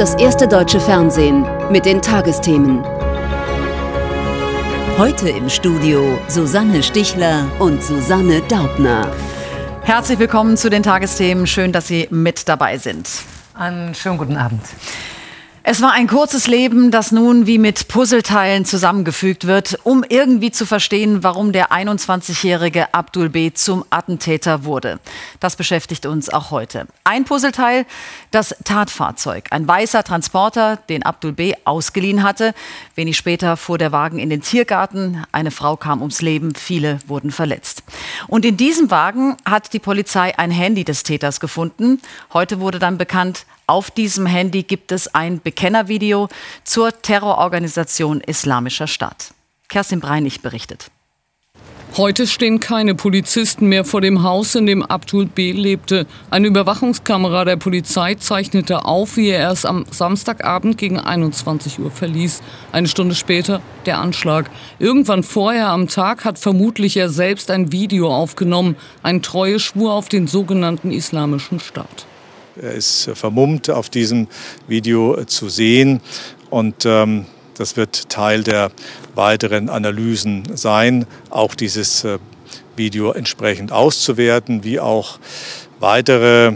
das erste deutsche Fernsehen mit den Tagesthemen. Heute im Studio Susanne Stichler und Susanne Daubner. Herzlich willkommen zu den Tagesthemen. Schön, dass Sie mit dabei sind. Einen schönen guten Abend. Es war ein kurzes Leben, das nun wie mit Puzzleteilen zusammengefügt wird, um irgendwie zu verstehen, warum der 21-jährige Abdul B. zum Attentäter wurde. Das beschäftigt uns auch heute. Ein Puzzleteil, das Tatfahrzeug. Ein weißer Transporter, den Abdul B. ausgeliehen hatte. Wenig später fuhr der Wagen in den Tiergarten. Eine Frau kam ums Leben, viele wurden verletzt. Und in diesem Wagen hat die Polizei ein Handy des Täters gefunden. Heute wurde dann bekannt, auf diesem Handy gibt es ein Bekennervideo zur Terrororganisation Islamischer Staat. Kerstin Breinig berichtet. Heute stehen keine Polizisten mehr vor dem Haus, in dem Abdul B. lebte. Eine Überwachungskamera der Polizei zeichnete auf, wie er es am Samstagabend gegen 21 Uhr verließ. Eine Stunde später der Anschlag. Irgendwann vorher am Tag hat vermutlich er selbst ein Video aufgenommen. Ein Treueschwur auf den sogenannten Islamischen Staat. Er ist vermummt auf diesem Video zu sehen und das wird Teil der weiteren Analysen sein, auch dieses Video entsprechend auszuwerten, wie auch weitere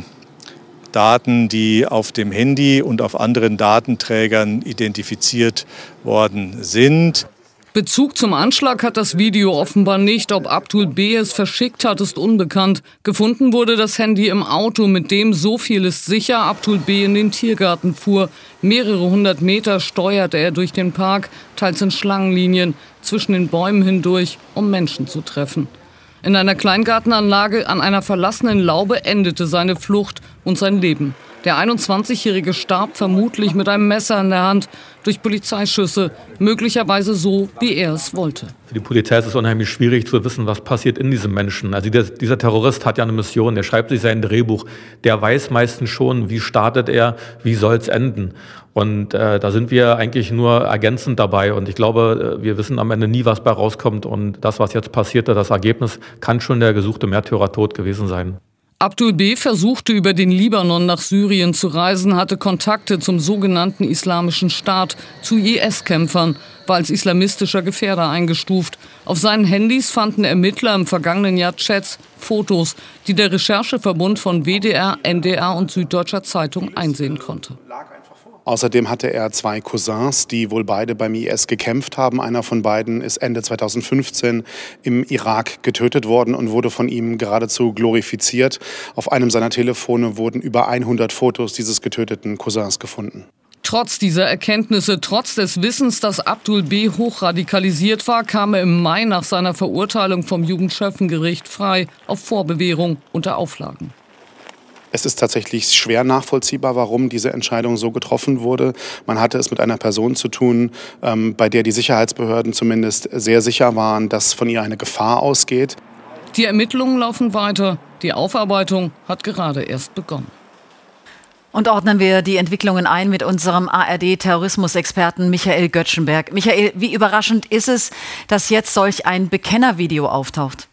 Daten, die auf dem Handy und auf anderen Datenträgern identifiziert worden sind. Bezug zum Anschlag hat das Video offenbar nicht. Ob Abdul B. es verschickt hat, ist unbekannt. Gefunden wurde das Handy im Auto, mit dem, so viel ist sicher, Abdul B. in den Tiergarten fuhr. Mehrere hundert Meter steuerte er durch den Park, teils in Schlangenlinien, zwischen den Bäumen hindurch, um Menschen zu treffen. In einer Kleingartenanlage an einer verlassenen Laube endete seine Flucht und sein Leben. Der 21-Jährige starb vermutlich mit einem Messer in der Hand durch Polizeischüsse, möglicherweise so, wie er es wollte. Für die Polizei ist es unheimlich schwierig zu wissen, was passiert in diesem Menschen. Also dieser Terrorist hat ja eine Mission, der schreibt sich sein Drehbuch, der weiß meistens schon, wie startet er, wie soll es enden. Und da sind wir eigentlich nur ergänzend dabei. Und ich glaube, wir wissen am Ende nie, was bei rauskommt. Und das, was jetzt passierte, das Ergebnis, kann schon der gesuchte Märtyrertod gewesen sein. Abdul B. versuchte über den Libanon nach Syrien zu reisen, hatte Kontakte zum sogenannten Islamischen Staat, zu IS-Kämpfern, war als islamistischer Gefährder eingestuft. Auf seinen Handys fanden Ermittler im vergangenen Jahr Chats, Fotos, die der Rechercheverbund von WDR, NDR und Süddeutscher Zeitung einsehen konnte. Außerdem hatte er zwei Cousins, die wohl beide beim IS gekämpft haben. Einer von beiden ist Ende 2015 im Irak getötet worden und wurde von ihm geradezu glorifiziert. Auf einem seiner Telefone wurden über 100 Fotos dieses getöteten Cousins gefunden. Trotz dieser Erkenntnisse, trotz des Wissens, dass Abdul B. hochradikalisiert war, kam er im Mai nach seiner Verurteilung vom Jugendschöffengericht frei auf Vorbewährung unter Auflagen. Es ist tatsächlich schwer nachvollziehbar, warum diese Entscheidung so getroffen wurde. Man hatte es mit einer Person zu tun, bei der die Sicherheitsbehörden zumindest sehr sicher waren, dass von ihr eine Gefahr ausgeht. Die Ermittlungen laufen weiter. Die Aufarbeitung hat gerade erst begonnen. Und ordnen wir die Entwicklungen ein mit unserem ARD-Terrorismusexperten Michael Göttschenberg. Michael, wie überraschend ist es, dass jetzt solch ein Bekennervideo auftaucht?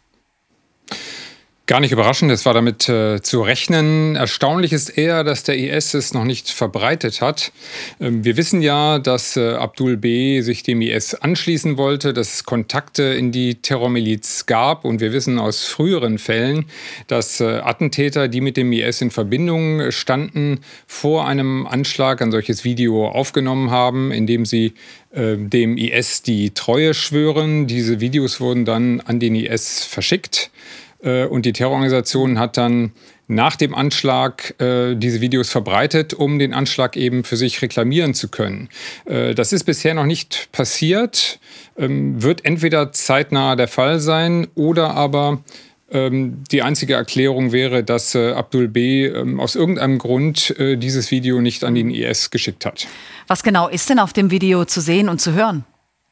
Gar nicht überraschend, es war damit zu rechnen. Erstaunlich ist eher, dass der IS es noch nicht verbreitet hat. Wir wissen ja, dass Abdul B. sich dem IS anschließen wollte, dass es Kontakte in die Terrormiliz gab. Und wir wissen aus früheren Fällen, dass Attentäter, die mit dem IS in Verbindung standen, vor einem Anschlag ein solches Video aufgenommen haben, in dem sie dem IS die Treue schwören. Diese Videos wurden dann an den IS verschickt. Und die Terrororganisation hat dann nach dem Anschlag diese Videos verbreitet, um den Anschlag eben für sich reklamieren zu können. Das ist bisher noch nicht passiert, wird entweder zeitnah der Fall sein oder aber die einzige Erklärung wäre, dass Abdul B. Aus irgendeinem Grund dieses Video nicht an den IS geschickt hat. Was genau ist denn auf dem Video zu sehen und zu hören?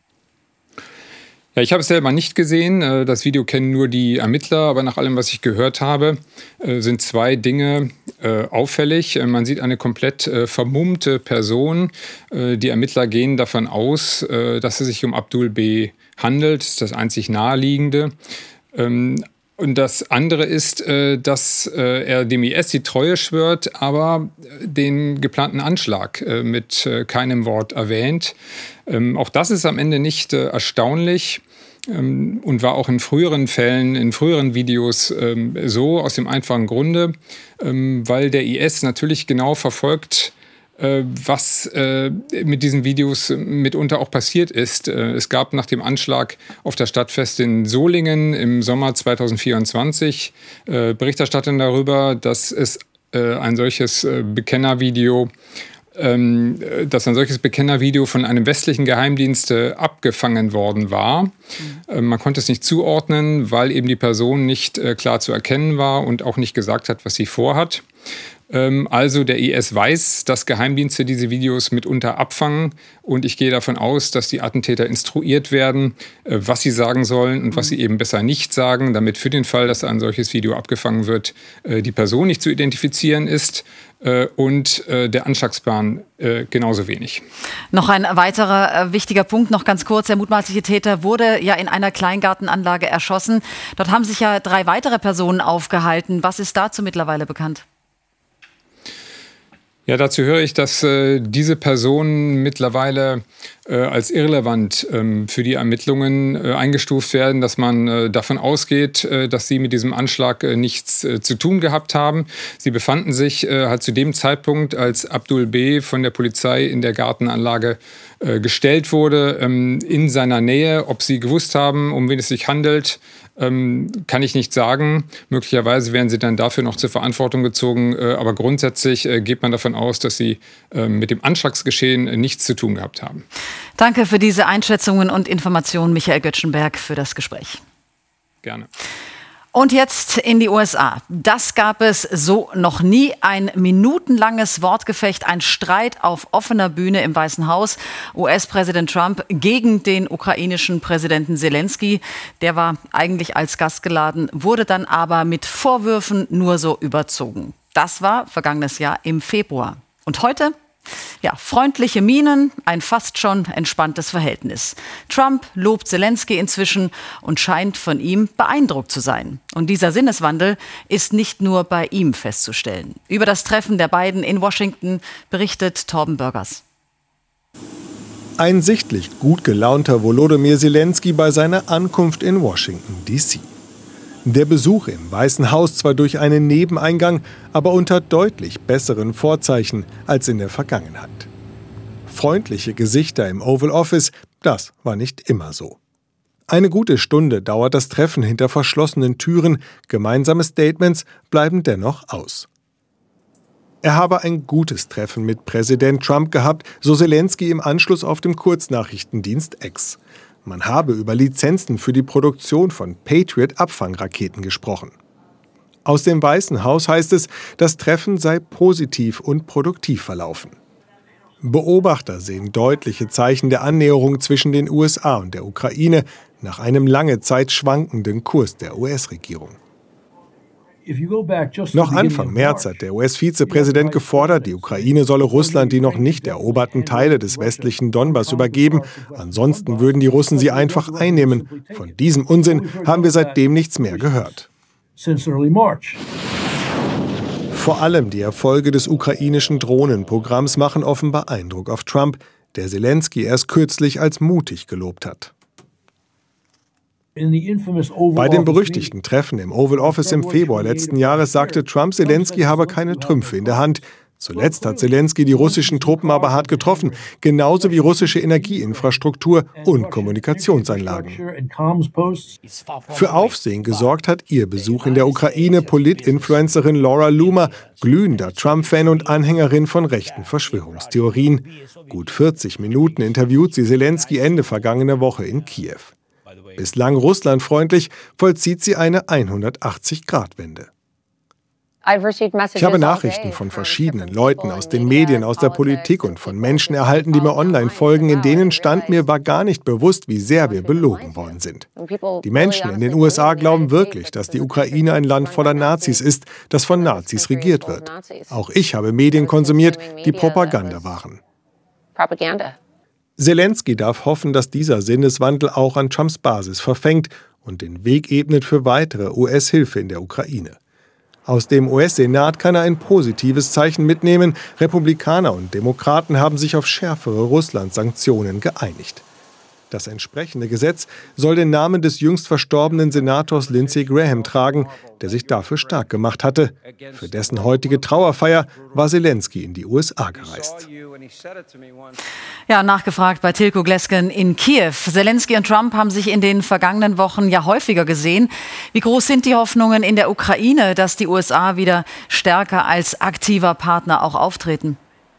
Ja, ich habe es selber nicht gesehen. Das Video kennen nur die Ermittler. Aber nach allem, was ich gehört habe, sind zwei Dinge auffällig. Man sieht eine komplett vermummte Person. Die Ermittler gehen davon aus, dass es sich um Abdul B. handelt. Das ist das einzig Naheliegende. Und das andere ist, dass er dem IS die Treue schwört, aber den geplanten Anschlag mit keinem Wort erwähnt. Auch das ist am Ende nicht erstaunlich und war auch in früheren Fällen, in früheren Videos so, aus dem einfachen Grunde, weil der IS natürlich genau verfolgt, was mit diesen Videos mitunter auch passiert ist. Es gab nach dem Anschlag auf das Stadtfest in Solingen im Sommer 2024 Berichterstattung darüber, dass es ein solches Bekennervideo von einem westlichen Geheimdienst abgefangen worden war. Man konnte es nicht zuordnen, weil eben die Person nicht klar zu erkennen war und auch nicht gesagt hat, was sie vorhat. Also der IS weiß, dass Geheimdienste diese Videos mitunter abfangen und ich gehe davon aus, dass die Attentäter instruiert werden, was sie sagen sollen und was sie eben besser nicht sagen, damit für den Fall, dass ein solches Video abgefangen wird, die Person nicht zu identifizieren ist und der Anschlagsplan genauso wenig. Noch ein weiterer wichtiger Punkt, noch ganz kurz. Der mutmaßliche Täter wurde ja in einer Kleingartenanlage erschossen. Dort haben sich ja 3 weitere Personen aufgehalten. Was ist dazu mittlerweile bekannt? Ja, dazu höre ich, dass diese Personen mittlerweile als irrelevant für die Ermittlungen eingestuft werden, dass man davon ausgeht, dass sie mit diesem Anschlag nichts zu tun gehabt haben. Sie befanden sich halt zu dem Zeitpunkt, als Abdul B. von der Polizei in der Gartenanlage gestellt wurde, in seiner Nähe. Ob sie gewusst haben, um wen es sich handelt, kann ich nicht sagen. Möglicherweise werden sie dann dafür noch zur Verantwortung gezogen. Aber grundsätzlich geht man davon aus, dass sie mit dem Anschlagsgeschehen nichts zu tun gehabt haben. Danke für diese Einschätzungen und Informationen, Michael Göttschenberg, für das Gespräch. Gerne. Und jetzt in die USA. Das gab es so noch nie. Ein minutenlanges Wortgefecht, ein Streit auf offener Bühne im Weißen Haus. US-Präsident Trump gegen den ukrainischen Präsidenten Zelensky. Der war eigentlich als Gast geladen, wurde dann aber mit Vorwürfen nur so überzogen. Das war vergangenes Jahr im Februar. Und heute? Ja, freundliche Mienen, ein fast schon entspanntes Verhältnis. Trump lobt Zelensky inzwischen und scheint von ihm beeindruckt zu sein. Und dieser Sinneswandel ist nicht nur bei ihm festzustellen. Über das Treffen der beiden in Washington berichtet Torben Bürgers. Ein sichtlich gut gelaunter Volodymyr Zelensky bei seiner Ankunft in Washington, D.C. Der Besuch im Weißen Haus zwar durch einen Nebeneingang, aber unter deutlich besseren Vorzeichen als in der Vergangenheit. Freundliche Gesichter im Oval Office, das war nicht immer so. Eine gute Stunde dauert das Treffen hinter verschlossenen Türen, gemeinsame Statements bleiben dennoch aus. Er habe ein gutes Treffen mit Präsident Trump gehabt, so Zelensky im Anschluss auf dem Kurznachrichtendienst X. Man habe über Lizenzen für die Produktion von Patriot-Abfangraketen gesprochen. Aus dem Weißen Haus heißt es, das Treffen sei positiv und produktiv verlaufen. Beobachter sehen deutliche Zeichen der Annäherung zwischen den USA und der Ukraine nach einem lange Zeit schwankenden Kurs der US-Regierung. Noch Anfang März hat der US-Vizepräsident gefordert, die Ukraine solle Russland die noch nicht eroberten Teile des westlichen Donbass übergeben. Ansonsten würden die Russen sie einfach einnehmen. Von diesem Unsinn haben wir seitdem nichts mehr gehört. Vor allem die Erfolge des ukrainischen Drohnenprogramms machen offenbar Eindruck auf Trump, der Zelensky erst kürzlich als mutig gelobt hat. Bei dem berüchtigten Treffen im Oval Office im Februar letzten Jahres sagte Trump, Zelensky habe keine Trümpfe in der Hand. Zuletzt hat Zelensky die russischen Truppen aber hart getroffen, genauso wie russische Energieinfrastruktur und Kommunikationsanlagen. Für Aufsehen gesorgt hat ihr Besuch in der Ukraine Polit-Influencerin Laura Loomer, glühender Trump-Fan und Anhängerin von rechten Verschwörungstheorien. Gut 40 Minuten interviewt sie Zelensky Ende vergangener Woche in Kiew. Bislang russlandfreundlich, vollzieht sie eine 180-Grad-Wende. Ich habe Nachrichten von verschiedenen Leuten aus den Medien, aus der Politik und von Menschen erhalten, die mir online folgen, in denen stand, mir war gar nicht bewusst, wie sehr wir belogen worden sind. Die Menschen in den USA glauben wirklich, dass die Ukraine ein Land voller Nazis ist, das von Nazis regiert wird. Auch ich habe Medien konsumiert, die Propaganda waren. Zelensky darf hoffen, dass dieser Sinneswandel auch an Trumps Basis verfängt und den Weg ebnet für weitere US-Hilfe in der Ukraine. Aus dem US-Senat kann er ein positives Zeichen mitnehmen. Republikaner und Demokraten haben sich auf schärfere Russland-Sanktionen geeinigt. Das entsprechende Gesetz soll den Namen des jüngst verstorbenen Senators Lindsey Graham tragen, der sich dafür stark gemacht hatte. Für dessen heutige Trauerfeier war Zelensky in die USA gereist. Ja, nachgefragt bei Tilko Glesken in Kiew. Zelensky und Trump haben sich in den vergangenen Wochen ja häufiger gesehen. Wie groß sind die Hoffnungen in der Ukraine, dass die USA wieder stärker als aktiver Partner auch auftreten?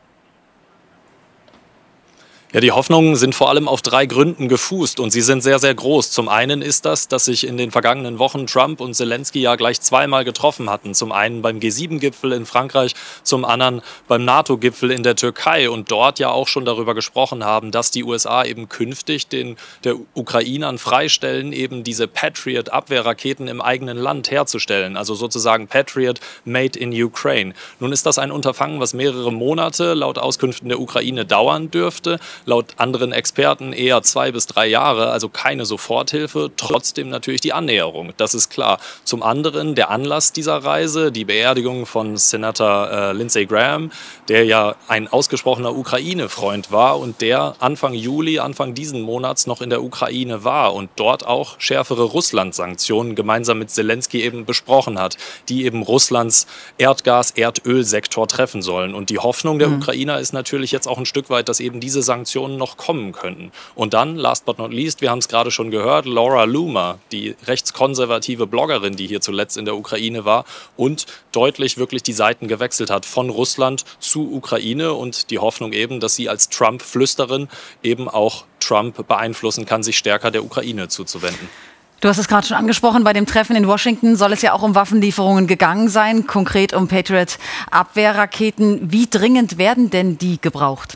Ja, die Hoffnungen sind vor allem auf 3 Gründen gefußt und sie sind sehr, sehr groß. Zum einen ist das, dass sich in den vergangenen Wochen Trump und Zelensky ja gleich zweimal getroffen hatten. Zum einen beim G7-Gipfel in Frankreich, zum anderen beim NATO-Gipfel in der Türkei und dort ja auch schon darüber gesprochen haben, dass die USA eben künftig der Ukrainern freistellen, eben diese Patriot-Abwehrraketen im eigenen Land herzustellen. Also sozusagen Patriot made in Ukraine. Nun ist das ein Unterfangen, was mehrere Monate laut Auskünften der Ukraine dauern dürfte. Laut anderen Experten eher 2 bis 3 Jahre, also keine Soforthilfe, trotzdem natürlich die Annäherung, das ist klar. Zum anderen der Anlass dieser Reise, die Beerdigung von Senator Lindsey Graham, der ja ein ausgesprochener Ukraine-Freund war und der Anfang Juli, Anfang diesen Monats noch in der Ukraine war und dort auch schärfere Russland-Sanktionen gemeinsam mit Zelensky eben besprochen hat, die eben Russlands Erdgas-Erdölsektor treffen sollen. Und die Hoffnung der Ukrainer ist natürlich jetzt auch ein Stück weit, dass eben diese Sanktionen noch kommen könnten. Und dann, last but not least, wir haben es gerade schon gehört, Laura Loomer, die rechtskonservative Bloggerin, die hier zuletzt in der Ukraine war und deutlich wirklich die Seiten gewechselt hat von Russland zu Ukraine und die Hoffnung eben, dass sie als Trump-Flüsterin eben auch Trump beeinflussen kann, sich stärker der Ukraine zuzuwenden. Du hast es gerade schon angesprochen, bei dem Treffen in Washington soll es ja auch um Waffenlieferungen gegangen sein, konkret um Patriot-Abwehrraketen. Wie dringend werden denn die gebraucht?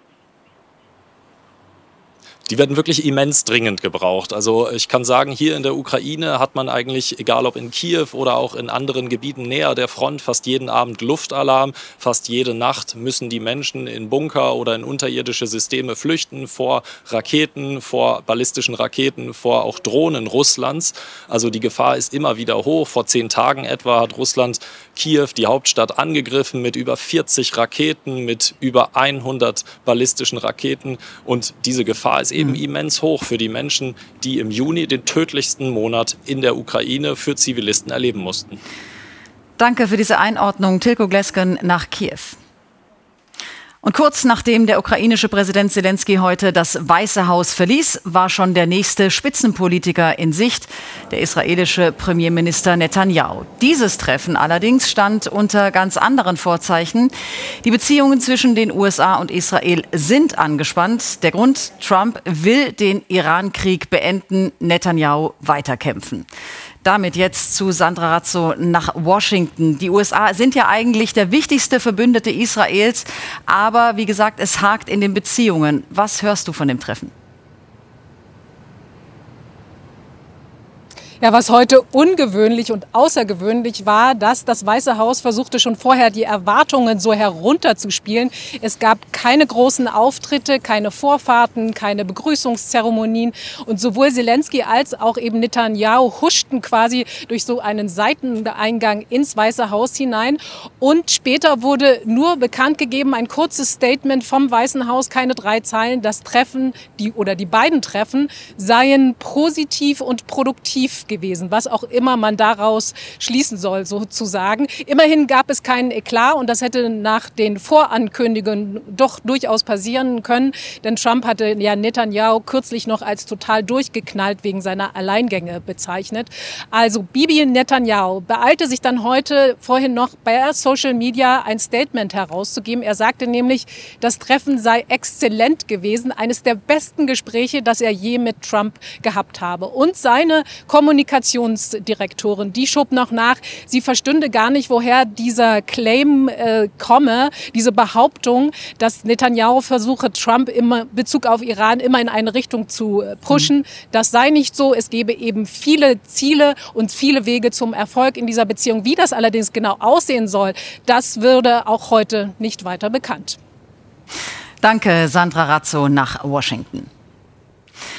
Die werden wirklich immens dringend gebraucht. Also ich kann sagen, hier in der Ukraine hat man eigentlich, egal ob in Kiew oder auch in anderen Gebieten näher der Front, fast jeden Abend Luftalarm. Fast jede Nacht müssen die Menschen in Bunker oder in unterirdische Systeme flüchten vor Raketen, vor ballistischen Raketen, vor auch Drohnen Russlands. Also die Gefahr ist immer wieder hoch. Vor 10 Tagen etwa hat Russland Kiew, die Hauptstadt, angegriffen mit über 40 Raketen, mit über 100 ballistischen Raketen. Und diese Gefahr ist eben immens hoch für die Menschen, die im Juni den tödlichsten Monat in der Ukraine für Zivilisten erleben mussten. Danke für diese Einordnung, Tilko Glesken nach Kiew. Und kurz nachdem der ukrainische Präsident Zelensky heute das Weiße Haus verließ, war schon der nächste Spitzenpolitiker in Sicht, der israelische Premierminister Netanyahu. Dieses Treffen allerdings stand unter ganz anderen Vorzeichen. Die Beziehungen zwischen den USA und Israel sind angespannt. Der Grund: Trump will den Iran-Krieg beenden, Netanyahu weiterkämpfen. Damit jetzt zu Sandra Razzo nach Washington. Die USA sind ja eigentlich der wichtigste Verbündete Israels, aber wie gesagt, es hakt in den Beziehungen. Was hörst du von dem Treffen? Ja, was heute ungewöhnlich und außergewöhnlich war, dass das Weiße Haus versuchte schon vorher die Erwartungen so herunterzuspielen. Es gab keine großen Auftritte, keine Vorfahrten, keine Begrüßungszeremonien und sowohl Zelensky als auch eben Netanyahu huschten quasi durch so einen Seiteneingang ins Weiße Haus hinein und später wurde nur bekannt gegeben, ein kurzes Statement vom Weißen Haus, keine 3 Zeilen, das Treffen, die beiden Treffen seien positiv und produktiv gewesen, was auch immer man daraus schließen soll, sozusagen. Immerhin gab es keinen Eklat und das hätte nach den Vorankündigungen doch durchaus passieren können, denn Trump hatte ja Netanyahu kürzlich noch als total durchgeknallt wegen seiner Alleingänge bezeichnet. Also Bibi Netanyahu beeilte sich dann vorhin noch bei Social Media ein Statement herauszugeben. Er sagte nämlich, das Treffen sei exzellent gewesen, eines der besten Gespräche, das er je mit Trump gehabt habe. Und seine Kommunikationsdirektorin, die schob noch nach, sie verstünde gar nicht, woher dieser Claim komme, diese Behauptung, dass Netanyahu versuche, Trump in Bezug auf Iran immer in eine Richtung zu pushen. Das sei nicht so. Es gebe eben viele Ziele und viele Wege zum Erfolg in dieser Beziehung. Wie das allerdings genau aussehen soll, das würde auch heute nicht weiter bekannt. Danke, Sandra Razzo nach Washington.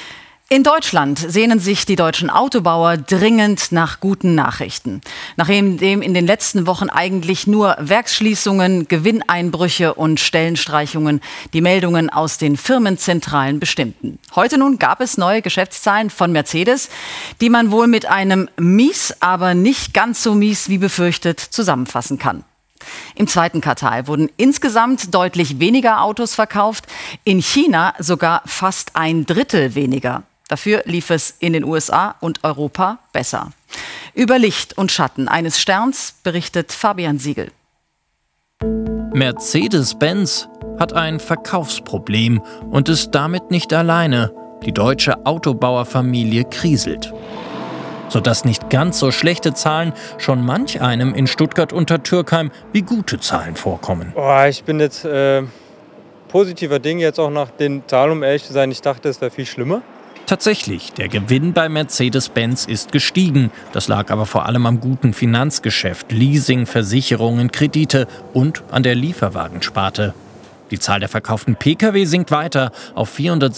In Deutschland sehnen sich die deutschen Autobauer dringend nach guten Nachrichten. Nachdem in den letzten Wochen eigentlich nur Werksschließungen, Gewinneinbrüche und Stellenstreichungen die Meldungen aus den Firmenzentralen bestimmten. Heute nun gab es neue Geschäftszahlen von Mercedes, die man wohl mit einem mies, aber nicht ganz so mies wie befürchtet zusammenfassen kann. Im zweiten Quartal wurden insgesamt deutlich weniger Autos verkauft, in China sogar fast 1/3 weniger. Dafür lief es in den USA und Europa besser. Über Licht und Schatten eines Sterns berichtet Fabian Siegel. Mercedes-Benz hat ein Verkaufsproblem und ist damit nicht alleine. Die deutsche Autobauerfamilie kriselt. Sodass nicht ganz so schlechte Zahlen schon manch einem in Stuttgart unter Türkheim wie gute Zahlen vorkommen. Ich bin jetzt positiver Ding jetzt auch nach den Zahlen, um ehrlich zu sein. Ich dachte, es wäre viel schlimmer. Tatsächlich, der Gewinn bei Mercedes-Benz ist gestiegen. Das lag aber vor allem am guten Finanzgeschäft, Leasing, Versicherungen, Kredite und an der Lieferwagensparte. Die Zahl der verkauften Pkw sinkt weiter auf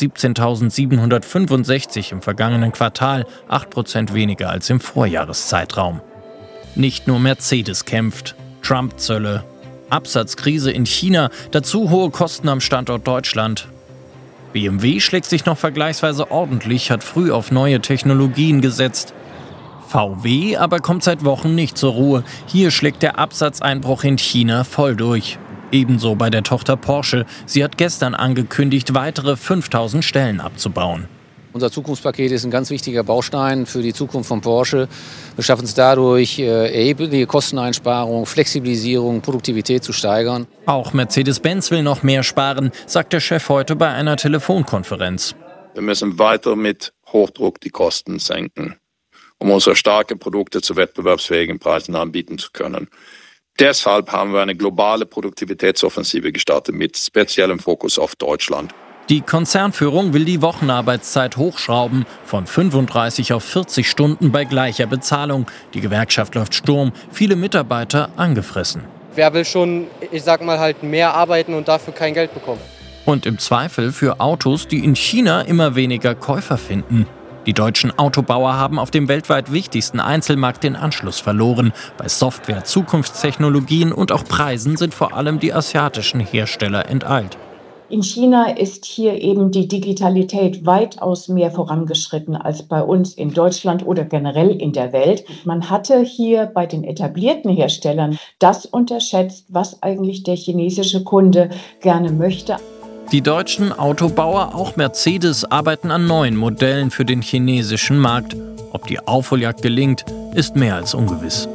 417.765 im vergangenen Quartal, 8% weniger als im Vorjahreszeitraum. Nicht nur Mercedes kämpft. Trump-Zölle, Absatzkrise in China, dazu hohe Kosten am Standort Deutschland. BMW schlägt sich noch vergleichsweise ordentlich, hat früh auf neue Technologien gesetzt. VW aber kommt seit Wochen nicht zur Ruhe. Hier schlägt der Absatzeinbruch in China voll durch. Ebenso bei der Tochter Porsche. Sie hat gestern angekündigt, weitere 5.000 Stellen abzubauen. Unser Zukunftspaket ist ein ganz wichtiger Baustein für die Zukunft von Porsche. Wir schaffen es dadurch, erhebliche Kosteneinsparungen, Flexibilisierung, Produktivität zu steigern. Auch Mercedes-Benz will noch mehr sparen, sagt der Chef heute bei einer Telefonkonferenz. Wir müssen weiter mit Hochdruck die Kosten senken, um unsere starken Produkte zu wettbewerbsfähigen Preisen anbieten zu können. Deshalb haben wir eine globale Produktivitätsoffensive gestartet mit speziellem Fokus auf Deutschland. Die Konzernführung will die Wochenarbeitszeit hochschrauben, von 35 auf 40 Stunden bei gleicher Bezahlung. Die Gewerkschaft läuft Sturm, viele Mitarbeiter angefressen. Wer will schon, halt mehr arbeiten und dafür kein Geld bekommen? Und im Zweifel für Autos, die in China immer weniger Käufer finden. Die deutschen Autobauer haben auf dem weltweit wichtigsten Einzelmarkt den Anschluss verloren. Bei Software, Zukunftstechnologien und auch Preisen sind vor allem die asiatischen Hersteller enteilt. In China ist hier eben die Digitalität weitaus mehr vorangeschritten als bei uns in Deutschland oder generell in der Welt. Man hatte hier bei den etablierten Herstellern das unterschätzt, was eigentlich der chinesische Kunde gerne möchte. Die deutschen Autobauer, auch Mercedes, arbeiten an neuen Modellen für den chinesischen Markt. Ob die Aufholjagd gelingt, ist mehr als ungewiss.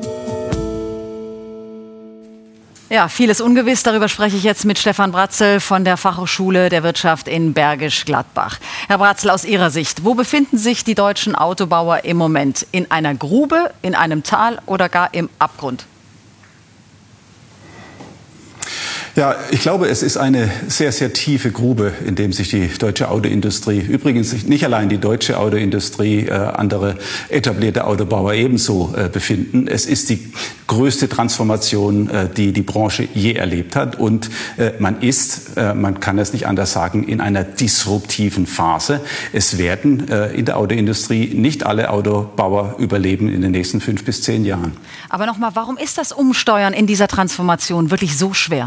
Ja, vieles ungewiss. Darüber spreche ich jetzt mit Stefan Bratzel von der Fachhochschule der Wirtschaft in Bergisch Gladbach. Herr Bratzel, aus Ihrer Sicht, wo befinden sich die deutschen Autobauer im Moment? In einer Grube, in einem Tal oder gar im Abgrund? Ja, ich glaube, es ist eine sehr, sehr tiefe Grube, in dem sich die deutsche Autoindustrie, übrigens nicht allein die deutsche Autoindustrie, andere etablierte Autobauer ebenso befinden. Es ist die größte Transformation, die die Branche je erlebt hat. Und man kann es nicht anders sagen, in einer disruptiven Phase. Es werden in der Autoindustrie nicht alle Autobauer überleben in den nächsten 5 bis 10 Jahren. Aber nochmal, warum ist das Umsteuern in dieser Transformation wirklich so schwer?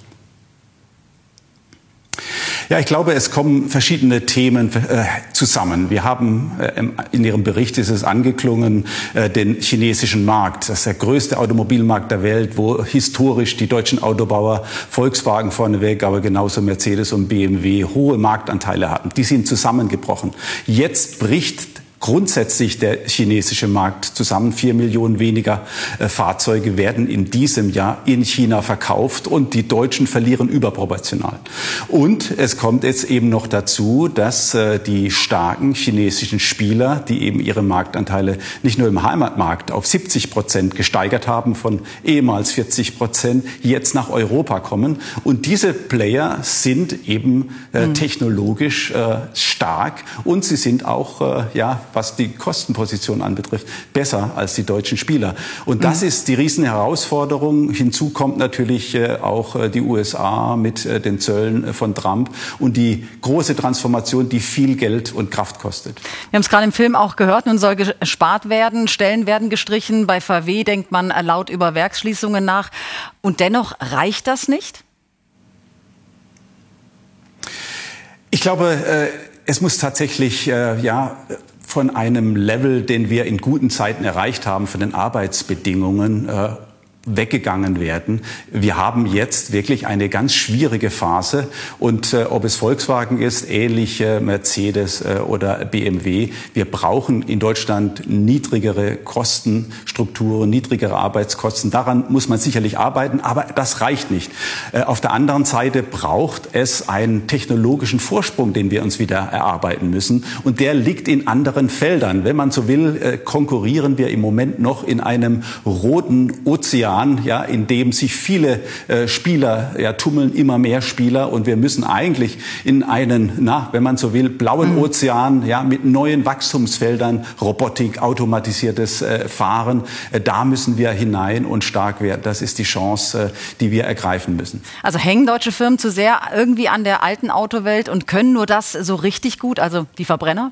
Ja, ich glaube, es kommen verschiedene Themen zusammen. Wir haben, in Ihrem Bericht ist es angeklungen, den chinesischen Markt. Das ist der größte Automobilmarkt der Welt, wo historisch die deutschen Autobauer, Volkswagen vorneweg, aber genauso Mercedes und BMW, hohe Marktanteile hatten. Die sind zusammengebrochen. Jetzt bricht grundsätzlich der chinesische Markt zusammen. 4 Millionen weniger Fahrzeuge werden in diesem Jahr in China verkauft und die Deutschen verlieren überproportional. Und es kommt jetzt eben noch dazu, dass die starken chinesischen Spieler, die eben ihre Marktanteile nicht nur im Heimatmarkt auf 70% gesteigert haben, von ehemals 40%, jetzt nach Europa kommen. Und diese Player sind eben technologisch stark und sie sind auch was die Kostenposition anbetrifft, besser als die deutschen Spieler. Und das ist die riesen Herausforderung. Hinzu kommt natürlich auch die USA mit den Zöllen von Trump und die große Transformation, die viel Geld und Kraft kostet. Wir haben es gerade im Film auch gehört, nun soll gespart werden, Stellen werden gestrichen. Bei VW denkt man laut über Werksschließungen nach. Und dennoch reicht das nicht? Ich glaube, es muss tatsächlich von einem Level, den wir in guten Zeiten erreicht haben, von den Arbeitsbedingungen weggegangen werden. Wir haben jetzt wirklich eine ganz schwierige Phase und ob es Volkswagen ist, ähnlich Mercedes oder BMW, wir brauchen in Deutschland niedrigere Kostenstrukturen, niedrigere Arbeitskosten. Daran muss man sicherlich arbeiten, aber das reicht nicht. Auf der anderen Seite braucht es einen technologischen Vorsprung, den wir uns wieder erarbeiten müssen und der liegt in anderen Feldern. Wenn man so will, konkurrieren wir im Moment noch in einem roten Ozean, in dem sich viele Spieler tummeln, immer mehr Spieler. Und wir müssen eigentlich in einen, wenn man so will, blauen Ozean mit neuen Wachstumsfeldern, Robotik, automatisiertes Fahren. Da müssen wir hinein und stark werden. Das ist die Chance, die wir ergreifen müssen. Also hängen deutsche Firmen zu sehr irgendwie an der alten Autowelt und können nur das so richtig gut, also die Verbrenner?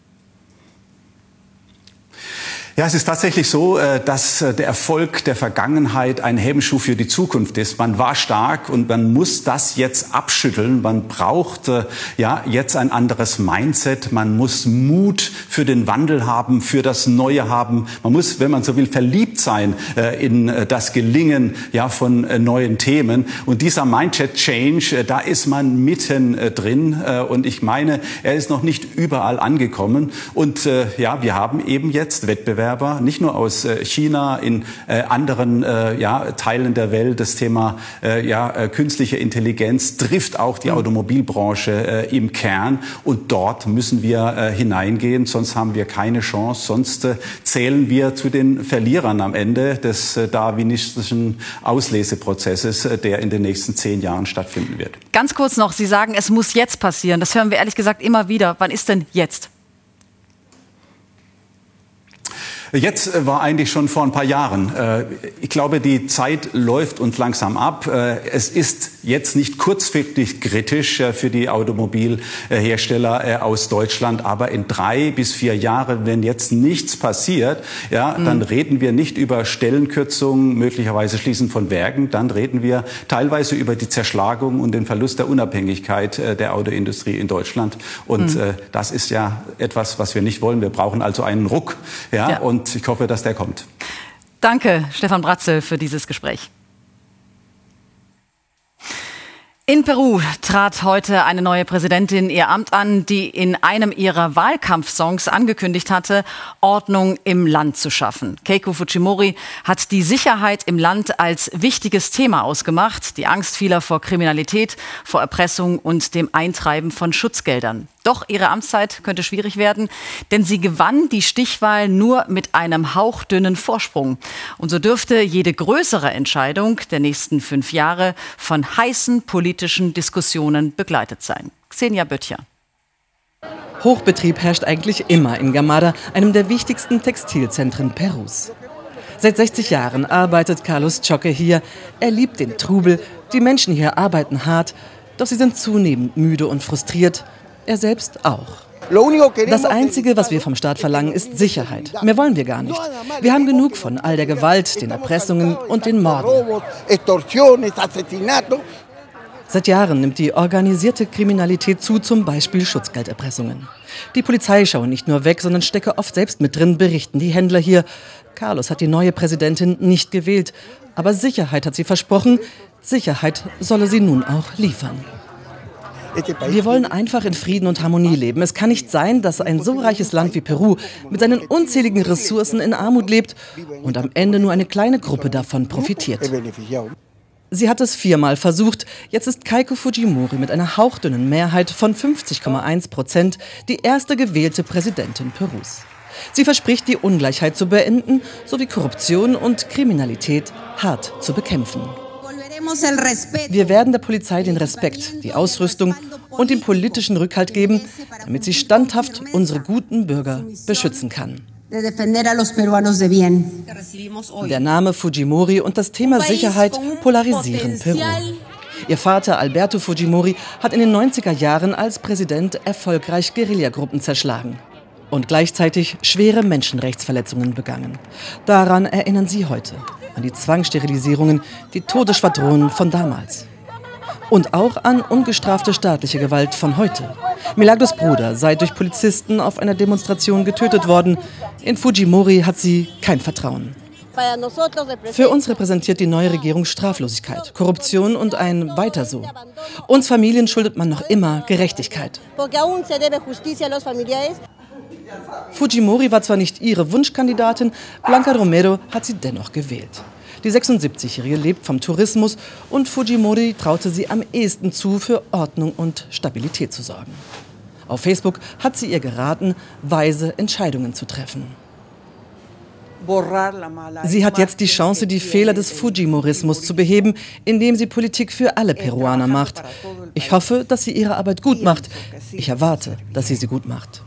Ja, es ist tatsächlich so, dass der Erfolg der Vergangenheit ein Hemmschuh für die Zukunft ist. Man war stark und man muss das jetzt abschütteln. Man braucht jetzt ein anderes Mindset. Man muss Mut für den Wandel haben, für das Neue haben. Man muss, wenn man so will, verliebt sein in das Gelingen von neuen Themen. Und dieser Mindset-Change, da ist man mitten drin. Und ich meine, er ist noch nicht überall angekommen. Und wir haben eben jetzt Wettbewerb. Nicht nur aus China, in anderen Teilen der Welt. Das Thema künstliche Intelligenz trifft auch die Automobilbranche im Kern. Und dort müssen wir hineingehen, sonst haben wir keine Chance. Sonst zählen wir zu den Verlierern am Ende des darwinistischen Ausleseprozesses, der in den nächsten 10 Jahren stattfinden wird. Ganz kurz noch, Sie sagen, es muss jetzt passieren. Das hören wir ehrlich gesagt immer wieder. Wann ist denn jetzt? Jetzt war eigentlich schon vor ein paar Jahren. Ich glaube, die Zeit läuft uns langsam ab. Es ist jetzt nicht kurzfristig kritisch für die Automobilhersteller aus Deutschland, aber in 3 bis 4 Jahren, wenn jetzt nichts passiert, dann reden wir nicht über Stellenkürzungen, möglicherweise Schließen von Werken, dann reden wir teilweise über die Zerschlagung und den Verlust der Unabhängigkeit der Autoindustrie in Deutschland. Und das ist ja etwas, was wir nicht wollen. Wir brauchen also einen Ruck. Und ich hoffe, dass der kommt. Danke, Stefan Bratzel, für dieses Gespräch. In Peru trat heute eine neue Präsidentin ihr Amt an, die in einem ihrer Wahlkampfsongs angekündigt hatte, Ordnung im Land zu schaffen. Keiko Fujimori hat die Sicherheit im Land als wichtiges Thema ausgemacht, die Angst vieler vor Kriminalität, vor Erpressung und dem Eintreiben von Schutzgeldern. Doch ihre Amtszeit könnte schwierig werden, denn sie gewann die Stichwahl nur mit einem hauchdünnen Vorsprung. Und so dürfte jede größere Entscheidung der nächsten 5 Jahre von heißen politischen Diskussionen begleitet sein. Xenia Böttcher. Hochbetrieb herrscht eigentlich immer in Gamada, einem der wichtigsten Textilzentren Perus. Seit 60 Jahren arbeitet Carlos Choque hier. Er liebt den Trubel, die Menschen hier arbeiten hart, doch sie sind zunehmend müde und frustriert. Er selbst auch. Das Einzige, was wir vom Staat verlangen, ist Sicherheit. Mehr wollen wir gar nicht. Wir haben genug von all der Gewalt, den Erpressungen und den Morden. Seit Jahren nimmt die organisierte Kriminalität zu, zum Beispiel Schutzgelderpressungen. Die Polizei schaue nicht nur weg, sondern stecke oft selbst mit drin, berichten die Händler hier. Carlos hat die neue Präsidentin nicht gewählt, aber Sicherheit hat sie versprochen. Sicherheit solle sie nun auch liefern. Wir wollen einfach in Frieden und Harmonie leben. Es kann nicht sein, dass ein so reiches Land wie Peru mit seinen unzähligen Ressourcen in Armut lebt und am Ende nur eine kleine Gruppe davon profitiert. Sie hat es 4-mal versucht. Jetzt ist Keiko Fujimori mit einer hauchdünnen Mehrheit von 50,1% die erste gewählte Präsidentin Perus. Sie verspricht, die Ungleichheit zu beenden sowie Korruption und Kriminalität hart zu bekämpfen. Wir werden der Polizei den Respekt, die Ausrüstung und den politischen Rückhalt geben, damit sie standhaft unsere guten Bürger beschützen kann. Der Name Fujimori und das Thema Sicherheit polarisieren Peru. Ihr Vater Alberto Fujimori hat in den 90er Jahren als Präsident erfolgreich Guerillagruppen zerschlagen und gleichzeitig schwere Menschenrechtsverletzungen begangen. Daran erinnern sie heute, an die Zwangssterilisierungen, die Todesschwadronen von damals. Und auch an ungestrafte staatliche Gewalt von heute. Milagros Bruder sei durch Polizisten auf einer Demonstration getötet worden. In Fujimori hat sie kein Vertrauen. Für uns repräsentiert die neue Regierung Straflosigkeit, Korruption und ein Weiter so. Uns Familien schuldet man noch immer Gerechtigkeit. Fujimori war zwar nicht ihre Wunschkandidatin, Blanca Romero hat sie dennoch gewählt. Die 76-Jährige lebt vom Tourismus und Fujimori traute sie am ehesten zu, für Ordnung und Stabilität zu sorgen. Auf Facebook hat sie ihr geraten, weise Entscheidungen zu treffen. Sie hat jetzt die Chance, die Fehler des Fujimorismus zu beheben, indem sie Politik für alle Peruaner macht. Ich hoffe, dass sie ihre Arbeit gut macht. Ich erwarte, dass sie gut macht.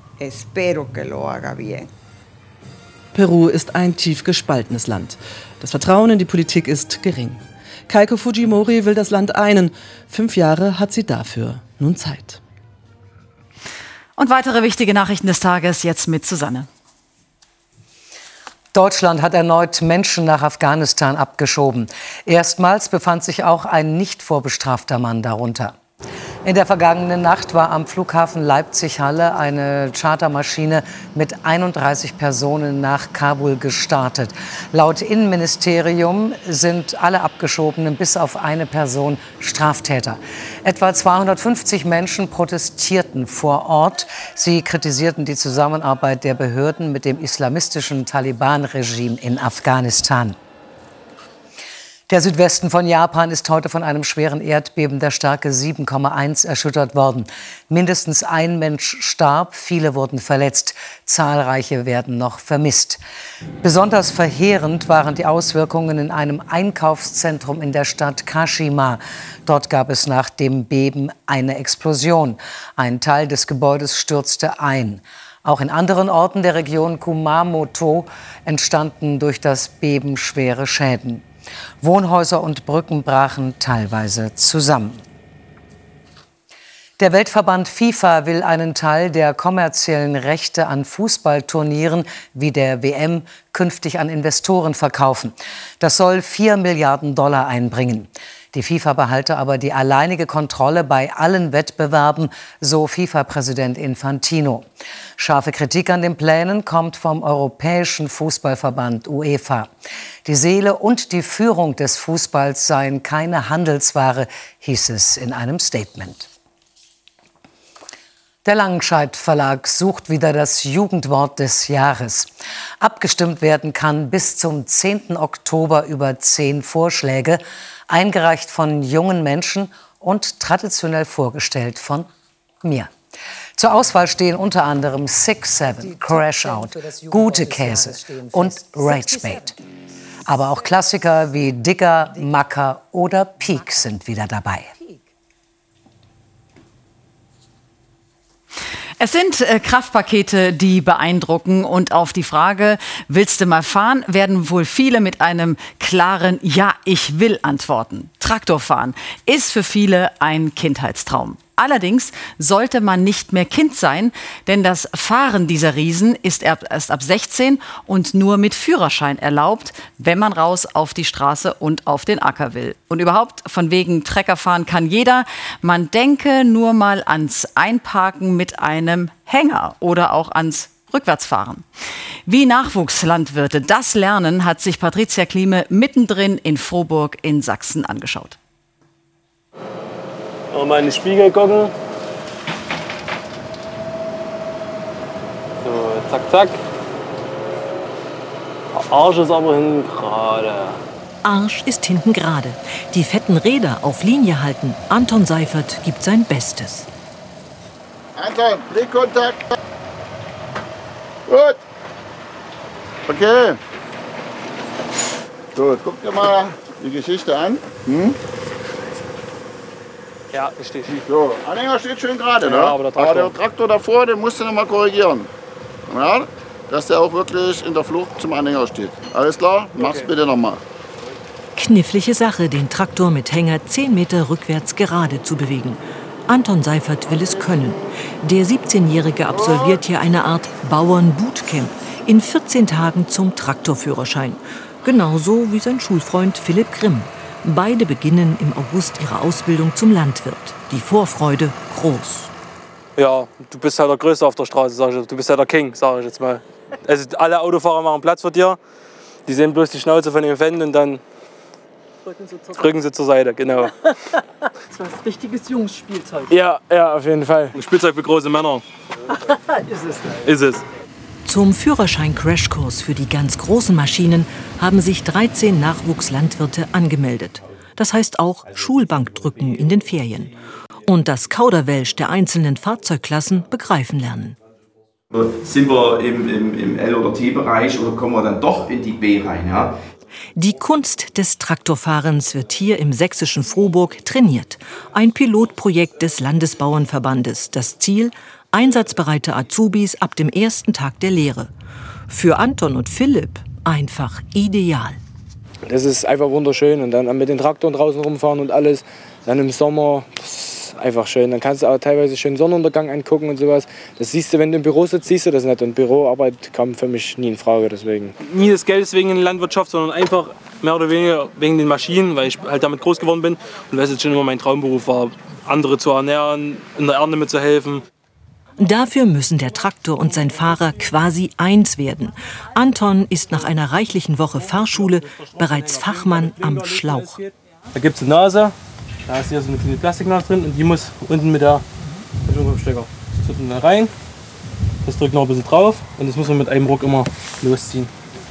Peru ist ein tief gespaltenes Land. Das Vertrauen in die Politik ist gering. Keiko Fujimori will das Land einen. 5 Jahre hat sie dafür nun Zeit. Und weitere wichtige Nachrichten des Tages jetzt mit Susanne. Deutschland hat erneut Menschen nach Afghanistan abgeschoben. Erstmals befand sich auch ein nicht vorbestrafter Mann darunter. In der vergangenen Nacht war am Flughafen Leipzig-Halle eine Chartermaschine mit 31 Personen nach Kabul gestartet. Laut Innenministerium sind alle Abgeschobenen bis auf eine Person Straftäter. Etwa 250 Menschen protestierten vor Ort. Sie kritisierten die Zusammenarbeit der Behörden mit dem islamistischen Taliban-Regime in Afghanistan. Der Südwesten von Japan ist heute von einem schweren Erdbeben der Stärke 7,1 erschüttert worden. Mindestens ein Mensch starb, viele wurden verletzt. Zahlreiche werden noch vermisst. Besonders verheerend waren die Auswirkungen in einem Einkaufszentrum in der Stadt Kashima. Dort gab es nach dem Beben eine Explosion. Ein Teil des Gebäudes stürzte ein. Auch in anderen Orten der Region Kumamoto entstanden durch das Beben schwere Schäden. Wohnhäuser und Brücken brachen teilweise zusammen. Der Weltverband FIFA will einen Teil der kommerziellen Rechte an Fußballturnieren wie der WM künftig an Investoren verkaufen. Das soll $4 Milliarden einbringen. Die FIFA behalte aber die alleinige Kontrolle bei allen Wettbewerben, so FIFA-Präsident Infantino. Scharfe Kritik an den Plänen kommt vom Europäischen Fußballverband UEFA. Die Seele und die Führung des Fußballs seien keine Handelsware, hieß es in einem Statement. Der Langenscheidt Verlag sucht wieder das Jugendwort des Jahres. Abgestimmt werden kann bis zum 10. Oktober über 10 Vorschläge, eingereicht von jungen Menschen und traditionell vorgestellt von mir. Zur Auswahl stehen unter anderem 6-7, Crash Out, Gute Käse und Rage Bait. Aber auch Klassiker wie Digger, Macker oder Peak sind wieder dabei. Es sind Kraftpakete, die beeindrucken, und auf die Frage, willst du mal fahren, werden wohl viele mit einem klaren Ja, ich will antworten. Traktorfahren ist für viele ein Kindheitstraum. Allerdings sollte man nicht mehr Kind sein, denn das Fahren dieser Riesen ist erst ab 16 und nur mit Führerschein erlaubt, wenn man raus auf die Straße und auf den Acker will. Und überhaupt, von wegen Treckerfahren kann jeder. Man denke nur mal ans Einparken mit einem Hänger oder auch ans Rückwärtsfahren. Wie Nachwuchslandwirte das lernen, hat sich Patricia Klime mittendrin in Frohburg in Sachsen angeschaut. Mal in den Spiegel gucken. So, zack, zack. Der Arsch ist aber hinten gerade. Arsch ist hinten gerade. Die fetten Räder auf Linie halten. Anton Seifert gibt sein Bestes. Anton, Blickkontakt. Gut. Okay. So, guck dir mal die Geschichte an. Ja, richtig. So, Anhänger steht schön gerade, ne? Ja, aber der Traktor davor, den musst du noch mal korrigieren. Ja? Dass der auch wirklich in der Flucht zum Anhänger steht. Alles klar? Mach's bitte noch mal. Knifflige Sache, den Traktor mit Hänger 10 Meter rückwärts gerade zu bewegen. Anton Seifert will es können. Der 17-Jährige absolviert hier eine Art Bauern-Bootcamp. In 14 Tagen zum Traktorführerschein. Genauso wie sein Schulfreund Philipp Grimm. Beide beginnen im August ihre Ausbildung zum Landwirt. Die Vorfreude groß. Ja, du bist halt der Größte auf der Straße, sag ich. Du bist ja der King, sag ich jetzt mal. Also alle Autofahrer machen Platz für dir. Die sehen bloß die Schnauze von dem Fan und dann rücken sie zur Seite, genau. Das war ein richtiges Jungsspielzeug. Ja, auf jeden Fall. Ein Spielzeug für große Männer. Ist es. Zum Führerschein-Crashkurs für die ganz großen Maschinen haben sich 13 Nachwuchslandwirte angemeldet. Das heißt auch Schulbankdrücken in den Ferien. Und das Kauderwelsch der einzelnen Fahrzeugklassen begreifen lernen. Sind wir im L- oder T-Bereich oder kommen wir dann doch in die B rein? Ja? Die Kunst des Traktorfahrens wird hier im sächsischen Frohburg trainiert. Ein Pilotprojekt des Landesbauernverbandes. Das Ziel: einsatzbereite Azubis ab dem ersten Tag der Lehre. Für Anton und Philipp einfach ideal. Das ist einfach wunderschön. Und dann mit den Traktoren draußen rumfahren und alles. Dann im Sommer, das ist einfach schön. Dann kannst du auch teilweise schön Sonnenuntergang angucken und sowas. Das siehst du, wenn du im Büro sitzt, siehst du das nicht. Und Büroarbeit kam für mich nie in Frage. Deswegen. Nie das Geld wegen der Landwirtschaft, sondern einfach mehr oder weniger wegen den Maschinen, weil ich halt damit groß geworden bin. Und weil es jetzt schon immer mein Traumberuf war, andere zu ernähren, in der Ernte mitzuhelfen. Dafür müssen der Traktor und sein Fahrer quasi eins werden. Anton ist nach einer reichlichen Woche Fahrschule bereits Fachmann am Schlauch. Da gibt es eine Nase, da ist hier so eine kleine Plastiknase drin und die muss unten mit dem Stecker. Das drückt da rein, das drückt noch ein bisschen drauf und das muss man mit einem Ruck immer losziehen.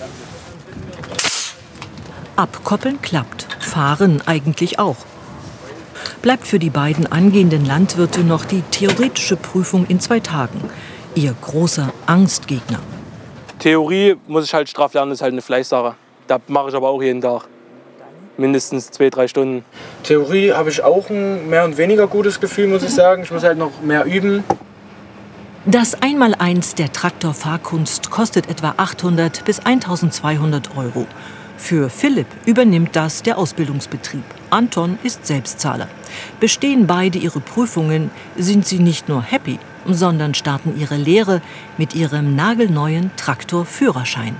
Abkoppeln klappt, fahren eigentlich auch. Bleibt für die beiden angehenden Landwirte noch die theoretische Prüfung in 2 Tagen. Ihr großer Angstgegner. Theorie muss ich halt straff lernen, ist halt eine Fleißsache. Da mache ich aber auch jeden Tag. Mindestens 2-3 Stunden. Theorie habe ich auch ein mehr und weniger gutes Gefühl, muss ich sagen. Ich muss halt noch mehr üben. Das Einmaleins der Traktorfahrkunst kostet etwa 800 bis 1200 €. Für Philipp übernimmt das der Ausbildungsbetrieb. Anton ist Selbstzahler. Bestehen beide ihre Prüfungen, sind sie nicht nur happy, sondern starten ihre Lehre mit ihrem nagelneuen Traktorführerschein.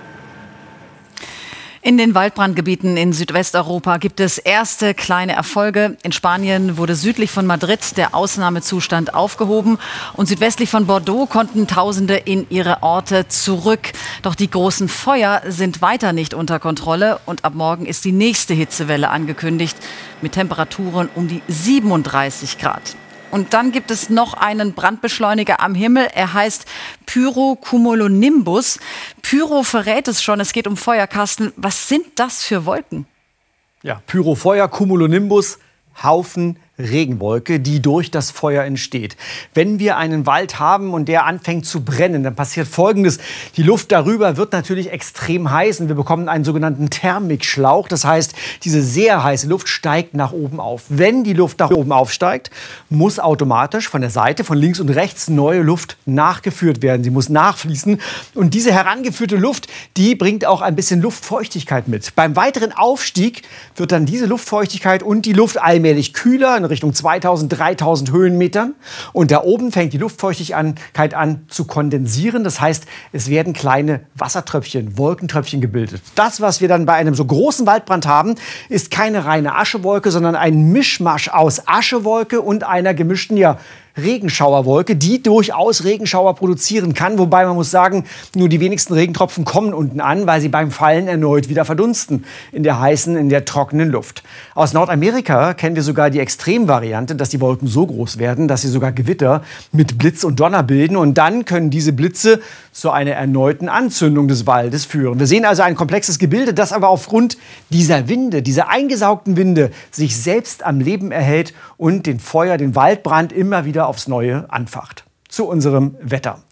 In den Waldbrandgebieten in Südwesteuropa gibt es erste kleine Erfolge. In Spanien wurde südlich von Madrid der Ausnahmezustand aufgehoben und südwestlich von Bordeaux konnten Tausende in ihre Orte zurück. Doch die großen Feuer sind weiter nicht unter Kontrolle und ab morgen ist die nächste Hitzewelle angekündigt mit Temperaturen um die 37 Grad. Und dann gibt es noch einen Brandbeschleuniger am Himmel. Er heißt Pyrocumulonimbus. Pyro verrät es schon, es geht um Feuerkasten. Was sind das für Wolken? Ja, Pyrofeuer, Cumulonimbus, Haufen Regenwolke, die durch das Feuer entsteht. Wenn wir einen Wald haben und der anfängt zu brennen, dann passiert Folgendes. Die Luft darüber wird natürlich extrem heiß und wir bekommen einen sogenannten Thermikschlauch. Das heißt, diese sehr heiße Luft steigt nach oben auf. Wenn die Luft nach oben aufsteigt, muss automatisch von der Seite, von links und rechts neue Luft nachgeführt werden. Sie muss nachfließen. Und diese herangeführte Luft, die bringt auch ein bisschen Luftfeuchtigkeit mit. Beim weiteren Aufstieg wird dann diese Luftfeuchtigkeit und die Luft allmählich kühler, in Richtung 2000, 3000 Höhenmetern. Und da oben fängt die Luftfeuchtigkeit an zu kondensieren. Das heißt, es werden kleine Wassertröpfchen, Wolkentröpfchen gebildet. Das, was wir dann bei einem so großen Waldbrand haben, ist keine reine Aschewolke, sondern ein Mischmasch aus Aschewolke und einer gemischten Regenschauerwolke, die durchaus Regenschauer produzieren kann. Wobei man muss sagen, nur die wenigsten Regentropfen kommen unten an, weil sie beim Fallen erneut wieder verdunsten in der heißen, in der trockenen Luft. Aus Nordamerika kennen wir sogar die Extremvariante, dass die Wolken so groß werden, dass sie sogar Gewitter mit Blitz und Donner bilden. Und dann können diese Blitze zu einer erneuten Anzündung des Waldes führen. Wir sehen also ein komplexes Gebilde, das aber aufgrund dieser Winde, dieser eingesaugten Winde, sich selbst am Leben erhält und den Waldbrand immer wieder aufs Neue anfacht. Zu unserem Wetter.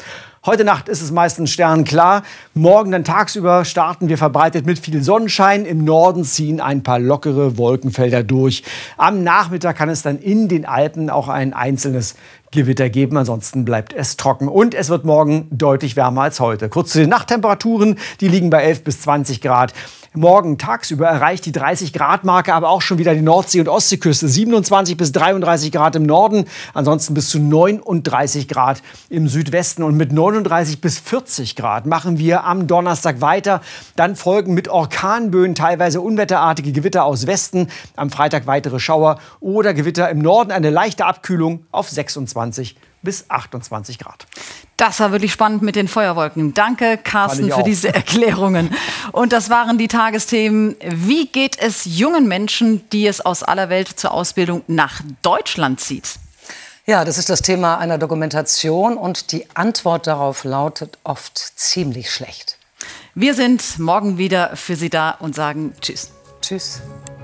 Heute Nacht ist es meistens sternklar. Morgen dann tagsüber starten wir verbreitet mit viel Sonnenschein. Im Norden ziehen ein paar lockere Wolkenfelder durch. Am Nachmittag kann es dann in den Alpen auch ein einzelnes Gewitter geben. Ansonsten bleibt es trocken. Und es wird morgen deutlich wärmer als heute. Kurz zu den Nachttemperaturen. Die liegen bei 11 bis 20 Grad. Morgen tagsüber erreicht die 30-Grad-Marke aber auch schon wieder die Nordsee- und Ostseeküste. 27 bis 33 Grad im Norden, ansonsten bis zu 39 Grad im Südwesten. Und mit 39 bis 40 Grad machen wir am Donnerstag weiter. Dann folgen mit Orkanböen teilweise unwetterartige Gewitter aus Westen. Am Freitag weitere Schauer oder Gewitter im Norden. Eine leichte Abkühlung auf 26 bis 28 Grad. Das war wirklich spannend mit den Feuerwolken. Danke, Carsten, für diese Erklärungen. Und das waren die Tagesthemen. Wie geht es jungen Menschen, die es aus aller Welt zur Ausbildung nach Deutschland zieht? Ja, das ist das Thema einer Dokumentation und die Antwort darauf lautet oft ziemlich schlecht. Wir sind morgen wieder für Sie da und sagen Tschüss. Tschüss.